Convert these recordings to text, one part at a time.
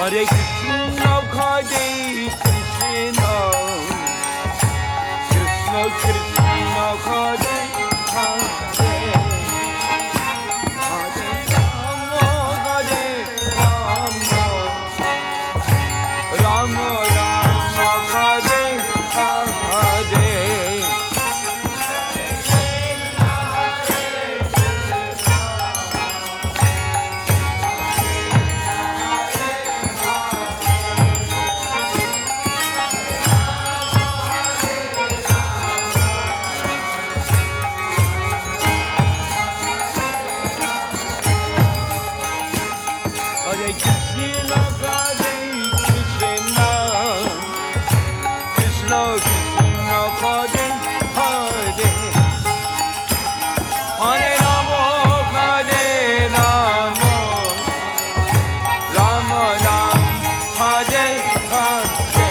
Hare Krishna, Hare Krishna, Krishna Krishna, Hare Hare, Hare Rama, Hare Rama, Rama Rama, Hare Hare. Hare Krishna, Hare Krishna, Krishna Krishna, Hare Hare, Hare Rama, Hare Rama, Rama Rama, Hare Hare.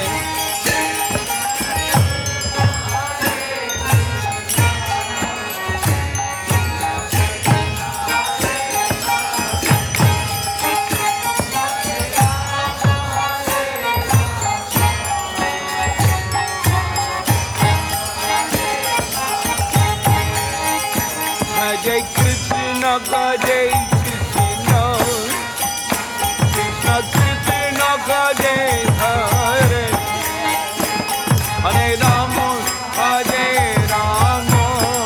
Hare Krishna, Hare Krishna, Krishna Krishna, Hare Hare, Hare Rama, Hare Rama,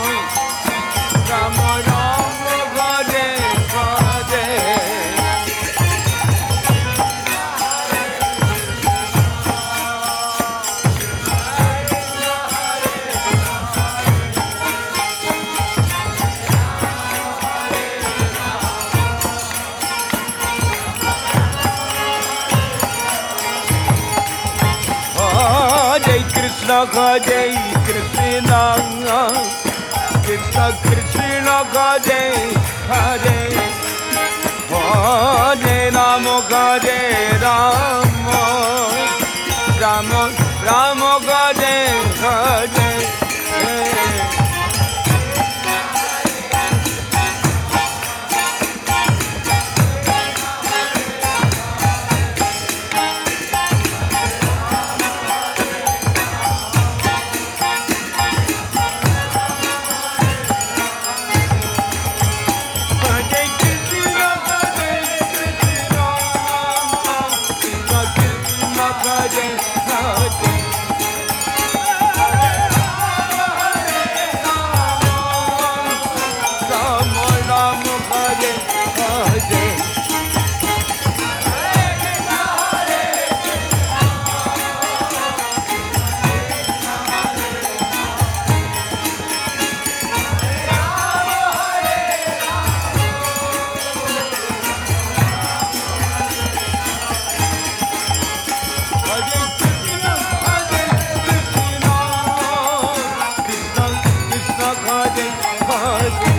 Rama Rama, Hare Hare. Hare Krishna, Hare Krishna, Krishna Krishna, Hare Hare, Hare Rama, Hare Rama, Rama Rama, Hare Hare. Krishna, Krishna, Hare Hare.